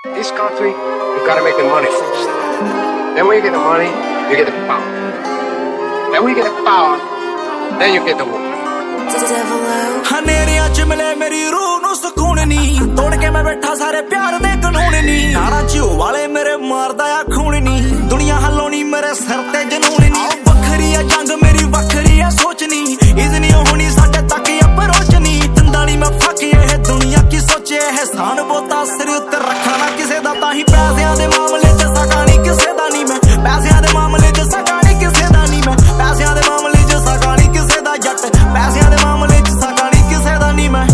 This country, you gotta make the money first. Then when you get the money, you get the power. Then when you get the power, then you get the woman. ਹਨੇਰਿਆਂ ਚ ਮਿਲੇ ਮੇਰੀ ਰੂਹ ਨੂੰ ਸਕੂਨ ਨੀ ਤੋੜ ਕੇ ਮੈਂ ਬੈਠਾ ਸਾਰੇ ਪਿਆਰ ਦੇ ਕਾਨੂੰਨ ਨੀ ਨਾਰਾਂ ਝਿਓ ਵਾਲੇ ਮੇਰੇ ਮਾਰਦਾ ਆ ਖੂਨ ਨੀ ਦੁਨੀਆ ਹੱਲੋਂ ਨੀ ਮੇਰੇ ਸਿਰ ਤੇ ਜਨੂਨ ਨੀ ਵੱਖਰੀ ਆ ਜੰਗ ਮੇਰੀ ਵੱਖਰੀ ਆ ਸੋਚ ਨੀ ਇਜ਼ਨੀ ਹੋਣੀ ਸਾਡੇ ਤੱਕ ਅਪਰੋਚ ਨੀ ਤੰਦਾ ਨੀ ਮੈਂ ਫੱਕ ਇਹ ਦੁਨੀਆ ਕੀ ਸੋਚੇ ਇਹਸਾਨ ਬੋਤਾ ਸਿਰ ਉੱਤੇ ਰੱਖਾ ਨਾ ਕਿਸੇ ਦਾ ਤਾਂ ਹੀ ਪੈਸਿਆਂ ਦੇ ਮਾਮਲੇ ਚ ਸਕਾ ਨੀ ਕਿਸੇ ਦਾ ਨੀ ਮੈਂ ਪੈਸਿਆਂ ਦੇ ਮਾਮਲੇ ਚ ਸਕਾ ਨੀ ਕਿਸੇ ਦਾ ਨੀ ਮੈਂ ਪੈਸਿਆਂ ਦੇ ਮਾਮਲੇ ਚ ਸਕਾ ਨੀ ਕਿਸੇ ਦਾ ਜੱਟ ਪੈਸਿਆਂ ਦੇ ਮਾਮਲੇ ਚ ਸਕਾ ਨੀ ਕਿਸੇ ਦਾ ਨੀ ਮੈਂ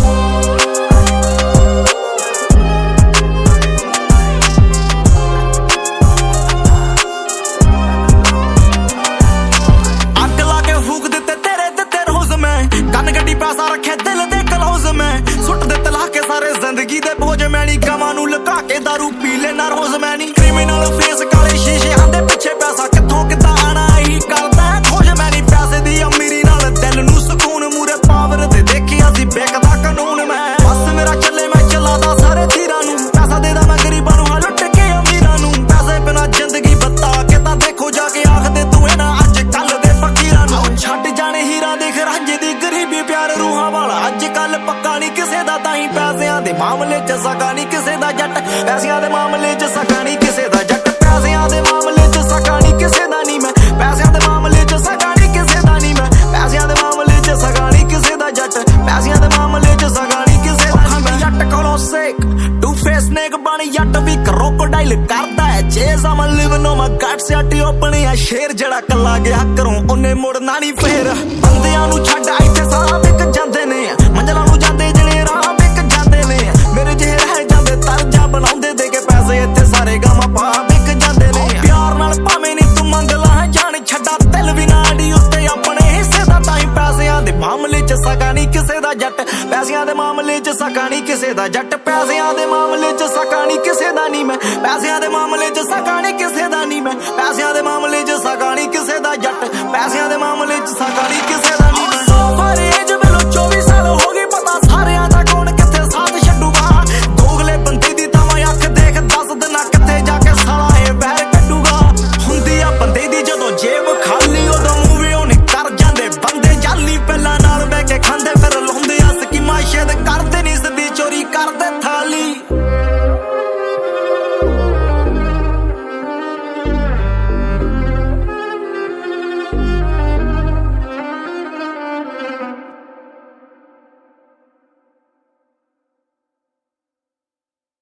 ਅੱਗ ਲਾ ਕੇ ਫੂਕ ਦਿੱਤੇ ਤੇਰੇ ਦਿੱਤੇ ਰੋਜ਼ ਮੈਂ ਕੰਨ ਗੱਡੀ ਪੈਸਾ ਰੱਖੇ ਦਿਲ ਦੇ ਕਲੋਜ਼ ਮੈਂ ਸੁੱਟ ਦਿੱਤੇ ਲਾ ਕੇ ਸਾਰੇ ਜ਼ਿੰਦਗੀ ਦੇ ਬੋਝ ਮੈਂ ਨੀ ਗਵਾਂ ਨੂੰ ਲੁਕਾ ਕੇ ਦਾਰੂ ਪੀ ਲੈਣਾ ਰੋਜ਼ ਮੈਂ ਨੀ ਕ੍ਰਿਮੀਨਲ ਫੇਸ ਕਾਲੇ ਸ਼ੀਸ਼ੇ ਆਂਦੇ ਪਿੱਛੇ ਪੈਸਾ ਕਿੱਥੋਂ ਕਿੱਦਾਂ ਆਣਾ ਇਹੀ ਕਰਦਾ ਖੋਜ ਮੈਂ ਨੀ ਪੈਸੇ ਦੀ ਅਮੀਰੀ ਨਾਲ ਦਿਲ ਨੂੰ ਸਕੂਨ ਮੂਰੇ ਪਾਵਰ ਤੇ ਦੇਖਿਆ ਸੀ ਬੇਕਦਾ ਕਾਨੂੰਨ ਮੈਂ ਬਸ ਮੇਰਾ ਚੱਲੇ ਮੈਂ ਚਲਾਦਾ ਸਾਰੇ ਧੀਰਾਂ ਨੂੰ ਪੈਸਾ ਦੇਦਾ ਮੈਂ ਗਰੀਬਾਂ ਨੂੰ ਹਾਂ ਲੁੱਟ ਕੇ ਅਮੀਰਾਂ ਨੂੰ ਪੈਸੇ ਬਿਨਾ ਜ਼ਿੰਦਗੀ ਬਤਾ ਕੇ ਤਾਂ ਦੇਖੋ ਜਾ ਕੇ ਆਖਦੇ ਤੂੰ ਇਹਨਾਂ ਅੱਜ ਕੱਲ ਦੇ ਫਕੀਰਾਂ ਨੂੰ ਛੱਡ ਜਾਣੇ ਹੀਰਾ ਦੇਖ ਰਾਂਝੇ ਦੀ ਗਰੀਬੀ ਪਿਆਰ ਰੂਹਾਂ ਵਾਲਾ ਅੱਜ ਕੱਲ ਪੱਕਾ ਨਹੀਂ ਕਿਸੇ ਦਾ ਤਾਂ ਹੀ ਪੈਸਿਆਂ ਦੇ ਮਾਮਲੇ ਚ ਸਕਾ ਨਹੀਂ ਕਿਸੇ ਦਾ ਜੱਟ ਪੈਸਿਆਂ ਦੇ ਮਾਮਲੇ ਚ ਸਕਾ ਨਹੀਂ ਕਿਸੇ ਦਾ ਜੱਟ ਪੈਸਿਆਂ ਦੇ ਮਾਮਲੇ ਚ ਸਕਾ ਨਹੀਂ ਕਿਸੇ ਦਾ ਨਹੀਂ ਮੈਂ ਪੈਸਿਆਂ ਦੇ ਮਾਮਲੇ ਚ ਸਕਾ ਨਹੀਂ ਕਿਸੇ ਦਾ ਨਹੀਂ ਮੈਂ ਪੈਸਿਆਂ ਦੇ ਮਾਮਲੇ ਚ ਸਕਾ ਨਹੀਂ ਕਿਸੇ ਦਾ ਜੱਟ ਪੈਸਿਆਂ ਦੇ ਮਾਮਲੇ ਚ ਸਕਾ ਨਹੀਂ ਕਿਸੇ ਦਾ ਨਹੀਂ ਮੈਂ ਜੱਟ ਕੋਲੋਂ ਸੇਕ ਟੂ ਫੇਸ ਨੇਕ ਬਣੀ ਜੱਟ ਵੀ ਕਰੋਕੋਡਾਈਲ ਕਰਦਾ ਹੈ chase I'm living on my guts ਯਾਟੀ ਓਪਨ ਆ ਸ਼ੇਰ ਜਿਹੜਾ ਕੱਲਾ ਗਿਆ ਘਰੋਂ ਉਹਨੇ ਮੁੜਨਾ ਨਹੀਂ ਫੇਰ ਬੰਦਿਆਂ ਨੂੰ ਛੱਡ ਇੱਥੇ ਸਾਰਾ ਵਿਕ ਜਾਂਦੇ ਨੇ ਮੰਜ਼ਲਾਂ ਨੂੰ ਜਾਂਦੇ ਜਿਹੜੇ ਰਾਹ ਵਿਕ ਜਾਂਦੇ ਨੇ ਮੇਰੇ ਜਿਹੇ ਰਹਿ ਜਾਂਦੇ ਤਰਜਾ ਬਣਾਉਂਦੇ ਦੇ ਕੇ ਪੈਸੇ ਇੱਥੇ ਸਾਰੇ ਗਾਵਾਂ ਪਾ ਵਿਕ ਜਾਂਦੇ ਨੇ ਪਿਆਰ ਨਾਲ ਭਾਵੇਂ ਨਹੀਂ ਤੂੰ ਮੰਗ ਲਾ ਜਾਣ ਛੱਡਾ ਦਿਲ ਵੀ ਨਾ ਅੜੀ ਉੱਤੇ ਆਪਣੇ ਹਿੱਸੇ ਦਾ ਤਾਂ ਹੀ ਪੈਸਿਆਂ ਦੇ ਮਾਮਲੇ ਚ ਸਕਾ ਨਹੀਂ ਕਿਸੇ ਦਾ ਜੱਟ ਪੈਸਿਆਂ ਦੇ ਮਾਮਲੇ ਚ ਸਕਾ ਨਹੀਂ ਕਿਸੇ ਦਾ ਜੱਟ ਪੈਸਿਆਂ ਦੇ ਮਾਮਲੇ ਚ ਸਕਾ ਨਹੀਂ ਕਿਸੇ ਦਾ ਨਹੀਂ ਮੈਂ ਪੈਸਿਆਂ ਦੇ ਮਾਮਲੇ ਚ ਸਕਾ ਨਹੀਂ ਕਿਸੇ ਦਾ ਨਹੀਂ ਮੈਂ ਪੈਸਿਆਂ ਦੇ ਮਾਮਲੇ ਚ ਸਕਾ ਨਹੀਂ ਕਿਸੇ ਦਾ ਜੱਟ ਪੈਸਿਆਂ ਦੇ ਮਾਮਲੇ ਚ ਸਕਾ ਨਹੀਂ ਕਿਸੇ